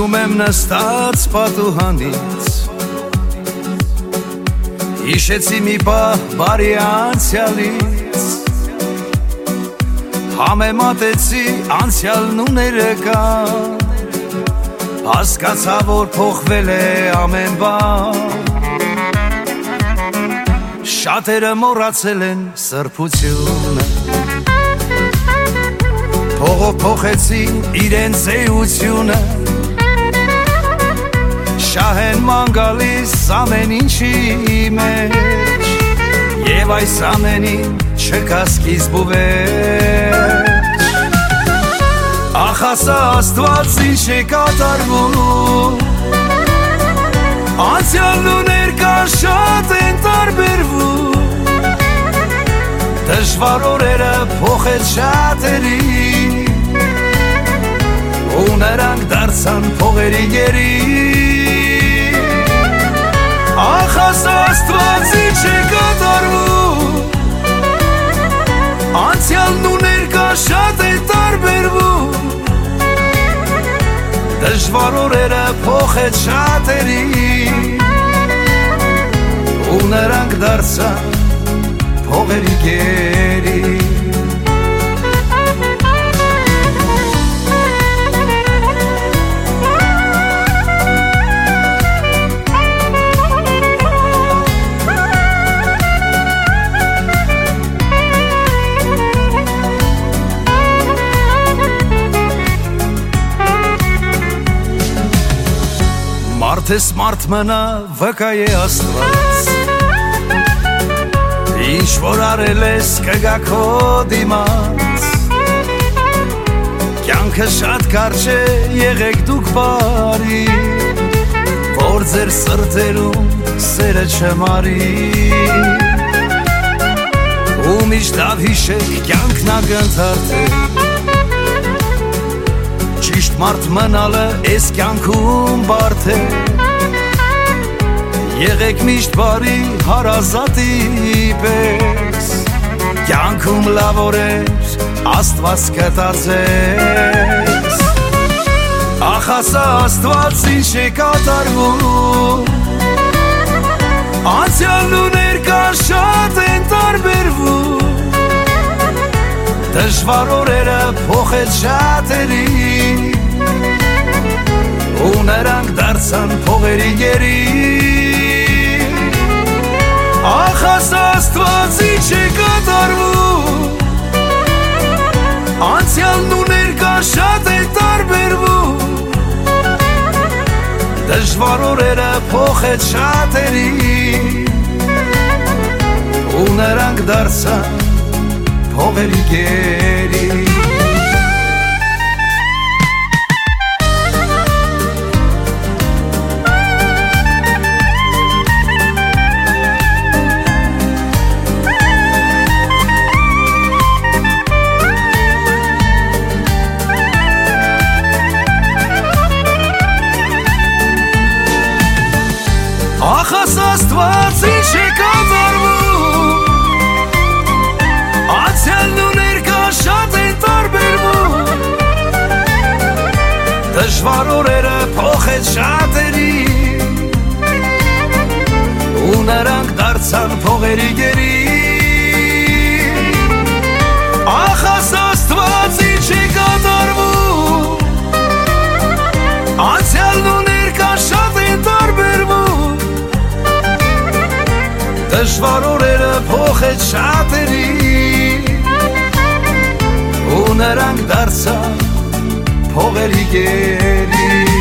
Նայում եմ նստած պատուհանից Հիշեցի մի պահ բարի անցյալից Համեմատեցի անցյալն ու ներկան Հասկացա, որ փոխվել է ամեն բան Շատերը մոռացել են սրբությունը Փողով փոխեցին իրենց էությունը Շահ են ման գալիս ամեն ինչի մեջ Եվ այս ամենին չկա սկիզբ ու վերջ Ախ ասա Աստված ինչ է կատարվում Անցյալն ու ներկան շատ են տարբերվում Դժվար օրերը փոխեց շատերի Ու նրանք դարձան փողերի գերի Ախ ասա Աստված ինչ է կատարվում Անցյալն ու ներկան շատ է տարբերվում Դժվար օրերը փոխեց շատերի Ու նրանք դարձան փողերի գերի Մարդես մարդ մնա վկա է Աստված Ինչ որ արել ես կգա քո դիմաց Կյանքը շատ կարճ է եղեք դուք բարի Որ ձեր սրտերում սերը չմարի Ու միշտ լավ հիշեք կյանքն ակնթարթ է Ճիշտ մարդ մնալը էս կյանքում բարդ է Եղեք միշտ բարի հարազատի պես Կյանքում լավ օրեր Աստված կտածես Ախ ասա Աստված ինչ է կատարվում Անցյալն ու ներկան շատ են տարբերվում Դժվար օրերը փոխեց շատերի Ու նրանք դարձան փողերի գերի Ախ ասա Աստված ինչ է կատարվում Անցյալն ու ներկան շատ է տարբերվում Դժվար օրերը փոխեց շատերի Ու նրանք դարձան փողերի գերի Ախ ասա Աստված ինչ է կատարվում Անցյալն ու ներկան շատ են տարբերվում Դժվար օրերը փոխեց շատերի Ու նրանք դարձան փողերի գերի Ախ ասա Աստված ինչ է կատարվում Անցյալն ու ներկան շատ են տարբերվում Դժվար օրերը փոխեց շատերի Ու նրանք դարձան փողերի գերի